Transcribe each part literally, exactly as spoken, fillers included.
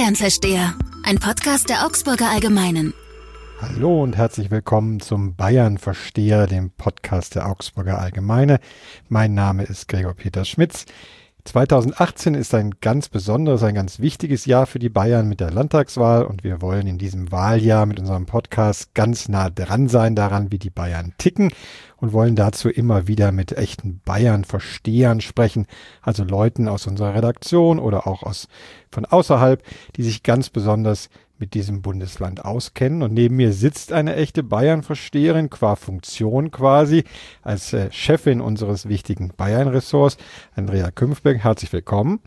Bayern-Versteher, ein Podcast der Augsburger Allgemeinen. Hallo und herzlich willkommen zum Bayern-Versteher, dem Podcast der Augsburger Allgemeine. Mein Name ist Gregor Peter Schmitz. zweitausendachtzehn ist ein ganz besonderes, ein ganz wichtiges Jahr für die Bayern mit der Landtagswahl und wir wollen in diesem Wahljahr mit unserem Podcast ganz nah dran sein daran, wie die Bayern ticken und wollen dazu immer wieder mit echten Bayern-Verstehern sprechen, also Leuten aus unserer Redaktion oder auch aus von außerhalb, die sich ganz besonders mit diesem Bundesland auskennen. Und neben mir sitzt eine echte Bayern-Versteherin, qua Funktion quasi, als äh, Chefin unseres wichtigen Bayern-Ressorts, Andrea Künfbeck. Herzlich willkommen.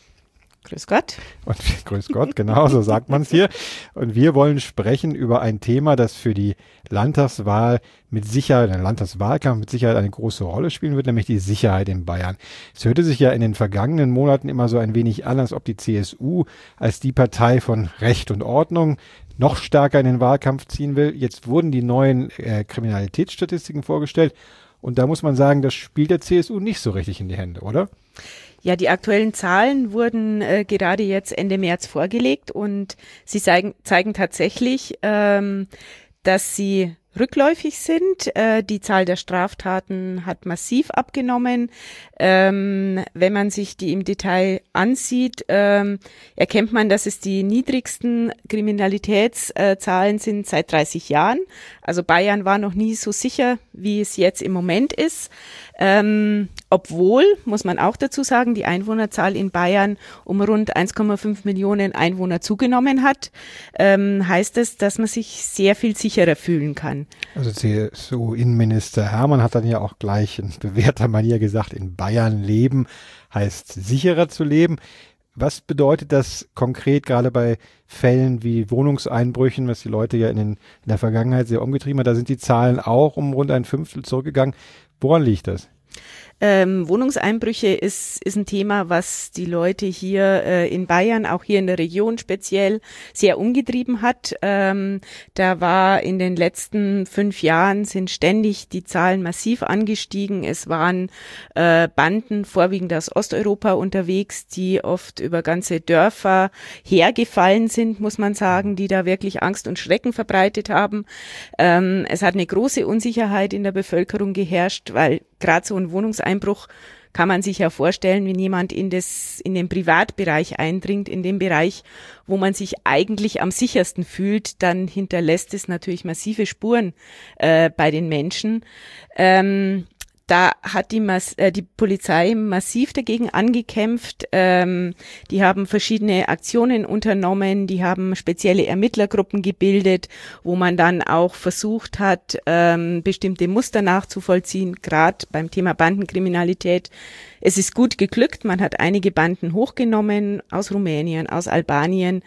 Grüß Gott. Und grüß Gott, genau, so sagt man es hier. Und wir wollen sprechen über ein Thema, das für die Landtagswahl mit Sicherheit, ein Landtagswahlkampf mit Sicherheit eine große Rolle spielen wird, nämlich die Sicherheit in Bayern. Es hörte sich ja in den vergangenen Monaten immer so ein wenig an, als ob die C S U als die Partei von Recht und Ordnung noch stärker in den Wahlkampf ziehen will. Jetzt wurden die neuen äh, Kriminalitätsstatistiken vorgestellt und da muss man sagen, das spielt der C S U nicht so richtig in die Hände, oder? Ja, die aktuellen Zahlen wurden äh, gerade jetzt Ende März vorgelegt und sie zeigen, zeigen tatsächlich, ähm, dass sie rückläufig sind. Äh, die Zahl der Straftaten hat massiv abgenommen. Ähm, wenn man sich die im Detail ansieht, ähm, erkennt man, dass es die niedrigsten Kriminalitätszahlen sind seit dreißig Jahren. Also Bayern war noch nie so sicher, wie es jetzt im Moment ist. Ähm, obwohl, muss man auch dazu sagen, die Einwohnerzahl in Bayern um rund eins Komma fünf Millionen Einwohner zugenommen hat, ähm, heißt es, dass man sich sehr viel sicherer fühlen kann. Also C S U-Innenminister Hermann hat dann ja auch gleich in bewährter Manier gesagt, in Bayern leben heißt sicherer zu leben. Was bedeutet das konkret gerade bei Fällen wie Wohnungseinbrüchen, was die Leute ja in, den, in der Vergangenheit sehr umgetrieben hat? Da sind die Zahlen auch um rund ein Fünftel zurückgegangen. Woran liegt das? Ähm, Wohnungseinbrüche ist, ist ein Thema, was die Leute hier äh, in Bayern, auch hier in der Region speziell, sehr umgetrieben hat. Ähm, da war in den letzten fünf Jahren sind ständig die Zahlen massiv angestiegen. Es waren äh, Banden, vorwiegend aus Osteuropa unterwegs, die oft über ganze Dörfer hergefallen sind, muss man sagen, die da wirklich Angst und Schrecken verbreitet haben. Ähm, es hat eine große Unsicherheit in der Bevölkerung geherrscht, weil gerade so ein Wohnungseinbruch kann man sich ja vorstellen, wenn jemand in das, in den Privatbereich eindringt, in den Bereich, wo man sich eigentlich am sichersten fühlt, dann hinterlässt es natürlich massive Spuren äh, bei den Menschen. Ähm, Da hat die, Mas- äh, die Polizei massiv dagegen angekämpft. Ähm, die haben verschiedene Aktionen unternommen, die haben spezielle Ermittlergruppen gebildet, wo man dann auch versucht hat, ähm, bestimmte Muster nachzuvollziehen, gerade beim Thema Bandenkriminalität. Es ist gut geglückt, man hat einige Banden hochgenommen aus Rumänien, aus Albanien.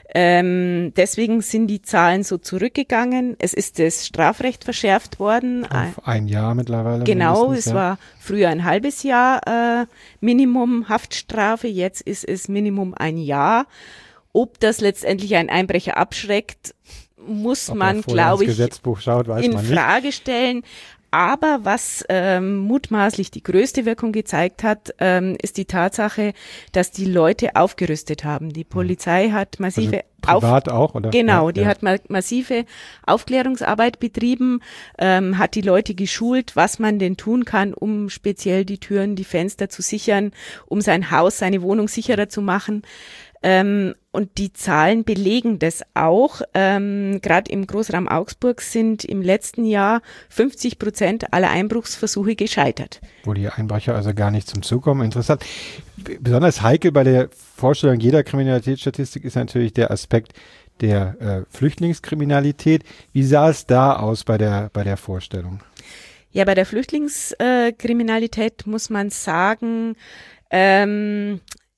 Ähm, deswegen sind die Zahlen so zurückgegangen. Es ist das Strafrecht verschärft worden. Auf ein Jahr mittlerweile. Genau, es ja. war früher ein halbes Jahr äh, Minimum Haftstrafe, jetzt ist es Minimum ein Jahr. Ob das letztendlich einen Einbrecher abschreckt, muss Ob man, glaube ich, Gesetzbuch schaut, weiß in man nicht. Frage stellen. Aber was ähm, mutmaßlich die größte Wirkung gezeigt hat, ähm, ist die Tatsache, dass die Leute aufgerüstet haben. Die Polizei hat massive also privat Auf- auch, oder? Genau, ja, die ja. hat ma- massive Aufklärungsarbeit betrieben, ähm, hat die Leute geschult, was man denn tun kann, um speziell die Türen, die Fenster zu sichern, um sein Haus, seine Wohnung sicherer zu machen. Ähm, und die Zahlen belegen das auch. Ähm, Gerade im Großraum Augsburg sind im letzten Jahr fünfzig Prozent aller Einbruchsversuche gescheitert. Wo die Einbrecher also gar nicht zum Zug kommen. Interessant. Besonders heikel bei der Vorstellung jeder Kriminalitätsstatistik ist natürlich der Aspekt der äh, Flüchtlingskriminalität. Wie sah es da aus bei der, bei der Vorstellung? Ja, bei der Flüchtlingskriminalität muss man sagen, ähm,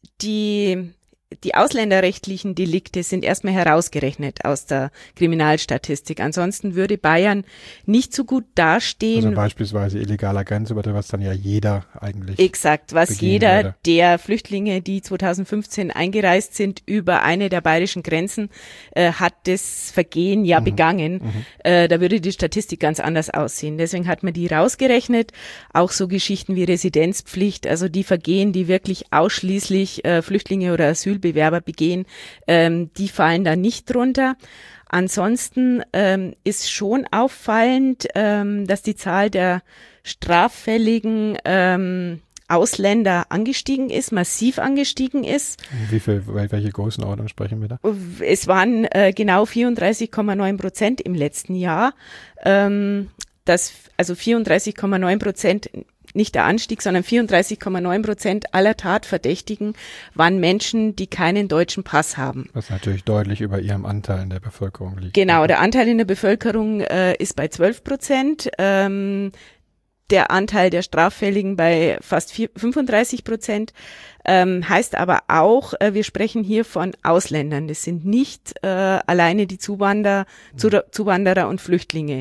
die Die ausländerrechtlichen Delikte sind erstmal herausgerechnet aus der Kriminalstatistik. Ansonsten würde Bayern nicht so gut dastehen. Also beispielsweise illegaler Grenzübertritt, was dann ja jeder eigentlich Exakt, was jeder würde. der Flüchtlinge, die zweitausendfünfzehn eingereist sind, über eine der bayerischen Grenzen, äh, hat das Vergehen ja mhm. begangen. Mhm. Äh, da würde die Statistik ganz anders aussehen. Deswegen hat man die rausgerechnet. Auch so Geschichten wie Residenzpflicht, also die Vergehen, die wirklich ausschließlich äh, Flüchtlinge oder Asylbewerber Asylbewerber begehen, ähm, die fallen da nicht drunter. Ansonsten ähm, ist schon auffallend, ähm, dass die Zahl der straffälligen ähm, Ausländer angestiegen ist, massiv angestiegen ist. Wie viel, welche Größenordnung sprechen wir da? Es waren äh, genau vierunddreißig Komma neun Prozent im letzten Jahr. Ähm, das, also vierunddreißig Komma neun Prozent, nicht der Anstieg, sondern vierunddreißig Komma neun Prozent aller Tatverdächtigen waren Menschen, die keinen deutschen Pass haben. Was natürlich deutlich über ihrem Anteil in der Bevölkerung liegt. Genau, der Anteil in der Bevölkerung äh, ist bei zwölf Prozent. Ähm, der Anteil der Straffälligen bei fast fünfunddreißig Prozent, ähm, heißt aber auch, äh, wir sprechen hier von Ausländern. Das sind nicht äh, alleine die Zuwander, mhm. Zuwanderer und Flüchtlinge. Mhm.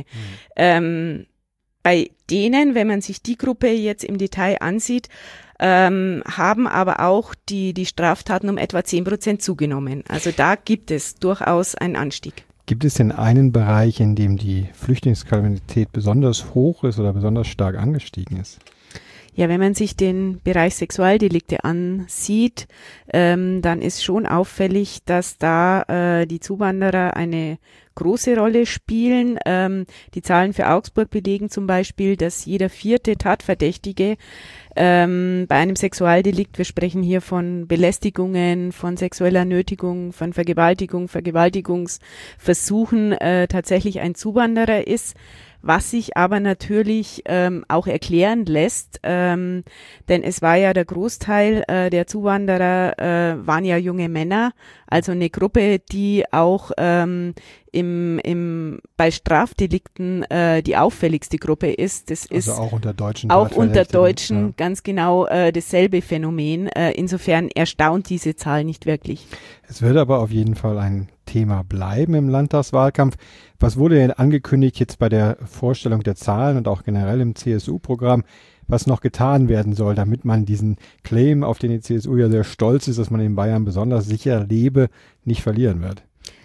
Ähm, bei denen, wenn man sich die Gruppe jetzt im Detail ansieht, ähm, haben aber auch die, die Straftaten um etwa zehn Prozent zugenommen. Also da gibt es durchaus einen Anstieg. Gibt es denn einen Bereich, in dem die Flüchtlingskriminalität besonders hoch ist oder besonders stark angestiegen ist? Ja, wenn man sich den Bereich Sexualdelikte ansieht, ähm, dann ist schon auffällig, dass da äh, die Zuwanderer eine große Rolle spielen. Ähm, die Zahlen für Augsburg belegen zum Beispiel, dass jeder vierte Tatverdächtige ähm, bei einem Sexualdelikt, wir sprechen hier von Belästigungen, von sexueller Nötigung, von Vergewaltigung, Vergewaltigungsversuchen, äh, tatsächlich ein Zuwanderer ist. Was sich aber natürlich ähm, auch erklären lässt, ähm, denn es war ja der Großteil äh, der Zuwanderer äh, waren ja junge Männer, also eine Gruppe, die auch ähm, im, im bei Strafdelikten äh, die auffälligste Gruppe ist. Das also ist auch unter Deutschen, auch unter Deutschen ja. ganz genau äh, dasselbe Phänomen. Äh, insofern erstaunt diese Zahl nicht wirklich. Es wird aber auf jeden Fall ein Thema bleiben im Landtagswahlkampf. Was wurde denn angekündigt jetzt bei der Vorstellung der Zahlen und auch generell im C S U-Programm, was noch getan werden soll, damit man diesen Claim, auf den die C S U ja sehr stolz ist, dass man in Bayern besonders sicher lebe, nicht verlieren wird?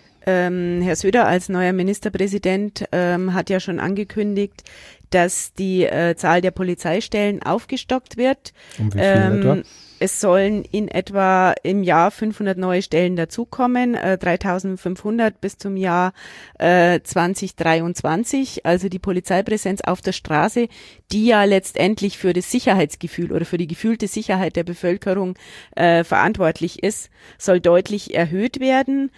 Ähm, Herr Söder als neuer Ministerpräsident ähm, hat ja schon angekündigt, dass die äh, Zahl der Polizeistellen aufgestockt wird. Um wie viel ähm, etwa? Es sollen in etwa im Jahr fünfhundert neue Stellen dazukommen, äh, dreitausendfünfhundert bis zum Jahr äh, zwanzig dreiundzwanzig. Also die Polizeipräsenz auf der Straße, die ja letztendlich für das Sicherheitsgefühl oder für die gefühlte Sicherheit der Bevölkerung äh, verantwortlich ist, soll deutlich erhöht werden.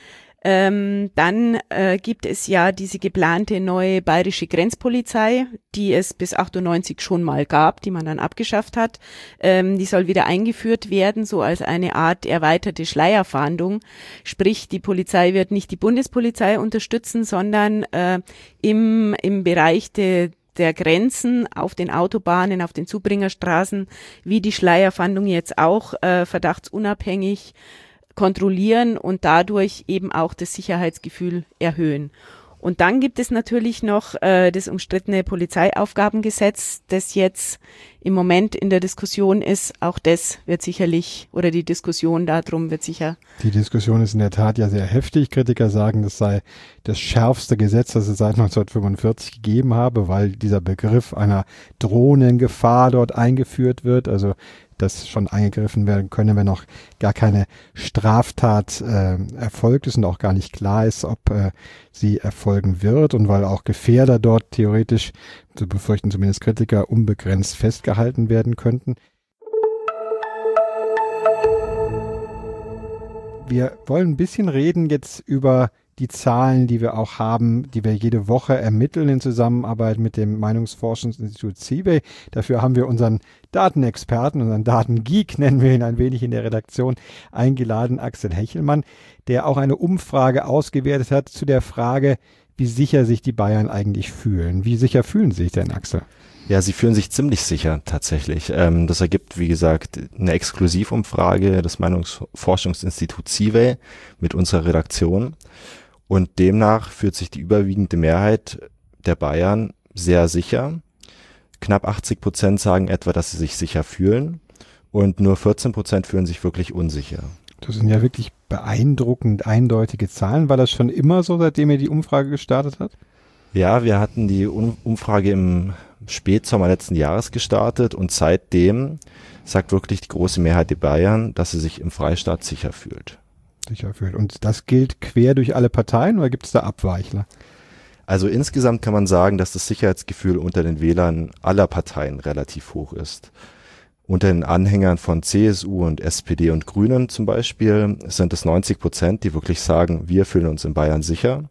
Ähm, dann äh, gibt es ja diese geplante neue bayerische Grenzpolizei, die es bis achtundneunzig schon mal gab, die man dann abgeschafft hat. Ähm, die soll wieder eingeführt werden, so als eine Art erweiterte Schleierfahndung. Sprich, die Polizei wird nicht die Bundespolizei unterstützen, sondern äh, im, im Bereich de, der Grenzen auf den Autobahnen, auf den Zubringerstraßen, wie die Schleierfahndung jetzt auch äh, verdachtsunabhängig kontrollieren und dadurch eben auch das Sicherheitsgefühl erhöhen. Und dann gibt es natürlich noch äh, das umstrittene Polizeiaufgabengesetz, das jetzt im Moment in der Diskussion ist. Auch das wird sicherlich, oder die Diskussion darum wird sicher. Die Diskussion ist in der Tat ja sehr heftig. Kritiker sagen, das sei das schärfste Gesetz, das es seit neunzehnhundertfünfundvierzig gegeben habe, weil dieser Begriff einer drohenden Gefahr dort eingeführt wird. Also dass schon eingegriffen werden könne, wenn noch gar keine Straftat äh, erfolgt ist und auch gar nicht klar ist, ob äh, sie erfolgen wird und weil auch Gefährder dort theoretisch, so befürchten zumindest Kritiker, unbegrenzt festgehalten werden könnten. Wir wollen ein bisschen reden jetzt über die Zahlen, die wir auch haben, die wir jede Woche ermitteln in Zusammenarbeit mit dem Meinungsforschungsinstitut C I B E. Dafür haben wir unseren Datenexperten, unseren Datengeek, nennen wir ihn ein wenig in der Redaktion, eingeladen, Axel Hechelmann, der auch eine Umfrage ausgewertet hat zu der Frage, wie sicher sich die Bayern eigentlich fühlen. Wie sicher fühlen Sie sich denn, Axel? Ja, sie fühlen sich ziemlich sicher tatsächlich. Ähm, das ergibt, wie gesagt, eine Exklusivumfrage des Meinungsforschungsinstituts C I B E mit unserer Redaktion. Und demnach fühlt sich die überwiegende Mehrheit der Bayern sehr sicher. Knapp achtzig Prozent sagen etwa, dass sie sich sicher fühlen und nur vierzehn Prozent fühlen sich wirklich unsicher. Das sind ja wirklich beeindruckend eindeutige Zahlen. War das schon immer so, seitdem ihr die Umfrage gestartet habt? Ja, wir hatten die Umfrage im Spätsommer letzten Jahres gestartet und seitdem sagt wirklich die große Mehrheit der Bayern, dass sie sich im Freistaat sicher fühlt. unsicher fühlt. Und das gilt quer durch alle Parteien oder gibt es da Abweichler? Also insgesamt kann man sagen, dass das Sicherheitsgefühl unter den Wählern aller Parteien relativ hoch ist. Unter den Anhängern von C S U und S P D und Grünen zum Beispiel sind es neunzig Prozent, die wirklich sagen, wir fühlen uns in Bayern sicher.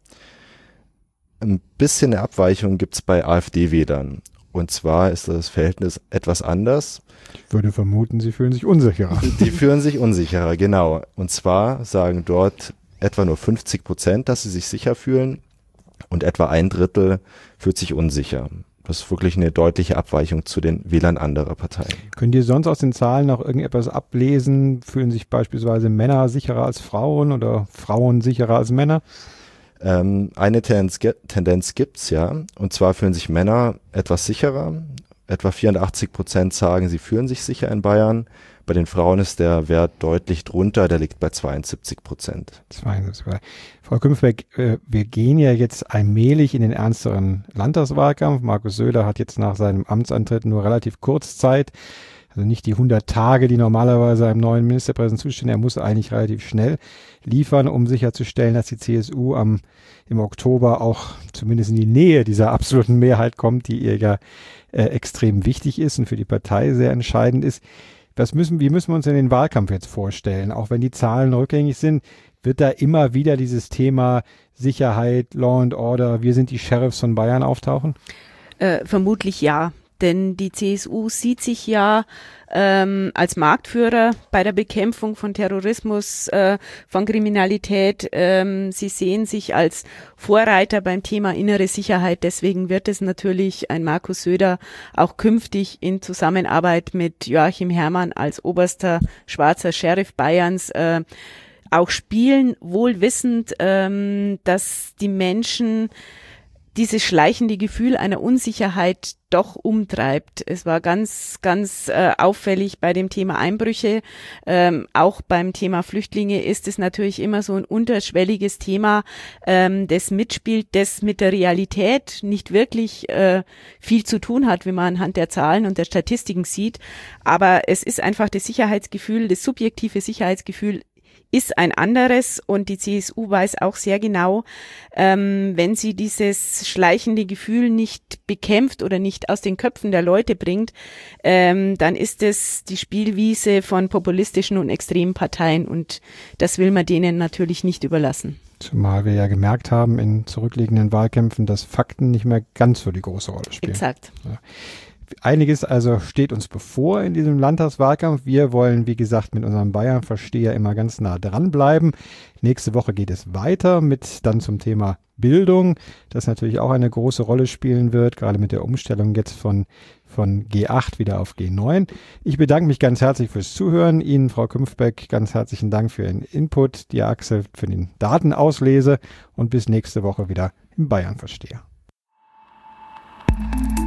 Ein bisschen eine Abweichung gibt es bei AfD-Wählern. Und zwar ist das Verhältnis etwas anders. Ich würde vermuten, sie fühlen sich unsicherer. Die fühlen sich unsicherer, genau. Und zwar sagen dort etwa nur fünfzig Prozent, dass sie sich sicher fühlen und etwa ein Drittel fühlt sich unsicher. Das ist wirklich eine deutliche Abweichung zu den Wählern anderer Parteien. Könnt ihr sonst aus den Zahlen noch irgendetwas ablesen? Fühlen sich beispielsweise Männer sicherer als Frauen oder Frauen sicherer als Männer? Ähm, eine Tendenz, Tendenz gibt's ja, und zwar fühlen sich Männer etwas sicherer. Etwa vierundachtzig Prozent sagen, sie fühlen sich sicher in Bayern. Bei den Frauen ist der Wert deutlich drunter, der liegt bei zweiundsiebzig Prozent. zweiundsiebzig. Frau Künfbeck, äh, wir gehen ja jetzt allmählich in den ernsteren Landtagswahlkampf. Markus Söder hat jetzt nach seinem Amtsantritt nur relativ kurz Zeit. Also nicht die hundert Tage, die normalerweise einem neuen Ministerpräsidenten zustehen. Er muss eigentlich relativ schnell liefern, um sicherzustellen, dass die C S U am, im Oktober auch zumindest in die Nähe dieser absoluten Mehrheit kommt, die ihr ja äh, extrem wichtig ist und für die Partei sehr entscheidend ist. Was müssen, wie müssen wir uns denn den Wahlkampf jetzt vorstellen? Auch wenn die Zahlen rückgängig sind, wird da immer wieder dieses Thema Sicherheit, Law and Order, wir sind die Sheriffs von Bayern auftauchen? Äh, vermutlich ja. Denn die C S U sieht sich ja ähm, als Marktführer bei der Bekämpfung von Terrorismus, äh, von Kriminalität. Ähm, sie sehen sich als Vorreiter beim Thema innere Sicherheit. Deswegen wird es natürlich ein Markus Söder auch künftig in Zusammenarbeit mit Joachim Herrmann als oberster schwarzer Sheriff Bayerns äh, auch spielen, wohl wissend, ähm, dass die Menschen dieses schleichende Gefühl einer Unsicherheit doch umtreibt. Es war ganz, ganz äh, auffällig bei dem Thema Einbrüche. Ähm, auch beim Thema Flüchtlinge ist es natürlich immer so ein unterschwelliges Thema, ähm, das mitspielt, das mit der Realität nicht wirklich äh, viel zu tun hat, wie man anhand der Zahlen und der Statistiken sieht. Aber es ist einfach das Sicherheitsgefühl, das subjektive Sicherheitsgefühl ist ein anderes und die C S U weiß auch sehr genau, ähm, wenn sie dieses schleichende Gefühl nicht bekämpft oder nicht aus den Köpfen der Leute bringt, ähm, dann ist es die Spielwiese von populistischen und extremen Parteien und das will man denen natürlich nicht überlassen. Zumal wir ja gemerkt haben in zurückliegenden Wahlkämpfen, dass Fakten nicht mehr ganz so die große Rolle spielen. Exakt. Ja. Einiges also steht uns bevor in diesem Landtagswahlkampf. Wir wollen, wie gesagt, mit unserem Bayern-Versteher immer ganz nah dranbleiben. Nächste Woche geht es weiter mit dann zum Thema Bildung, das natürlich auch eine große Rolle spielen wird, gerade mit der Umstellung jetzt von, von G acht wieder auf G neun. Ich bedanke mich ganz herzlich fürs Zuhören. Ihnen, Frau Künfbeck, ganz herzlichen Dank für Ihren Input, die Axel für den Datenauslese und bis nächste Woche wieder im Bayern-Versteher.